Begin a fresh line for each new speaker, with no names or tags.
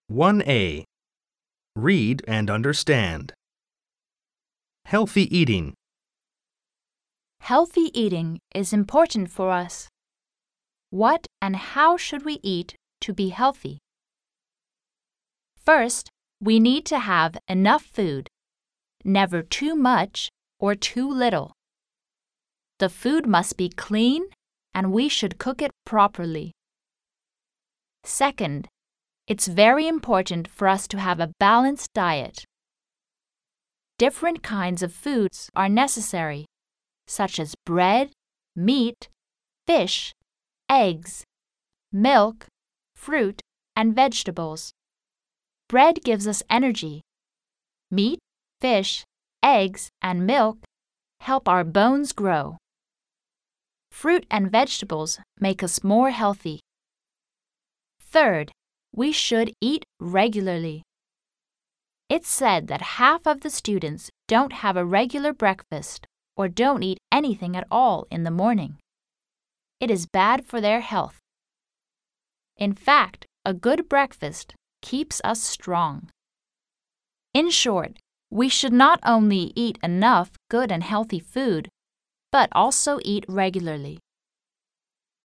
1A. Read and understand. Healthy eating.
Healthy eating is important for us. What and how should we eat to be healthy? First, we need to have enough food, never too much or too little. The food must be clean and we should cook it properly. Second, it's very important for us to have a balanced diet. Different kinds of foods are necessary, such as bread, meat, fish, eggs, milk, fruit, and vegetables. Bread gives us energy. Meat, fish, eggs, and milk help our bones grow. Fruit and vegetables make us more healthy. Third, we should eat regularly. It's said that half of the students don't have a regular breakfast or don't eat anything at all in the morning. It is bad for their health. In fact, a good breakfast keeps us strong. In short, we should not only eat enough good and healthy food, but also eat regularly.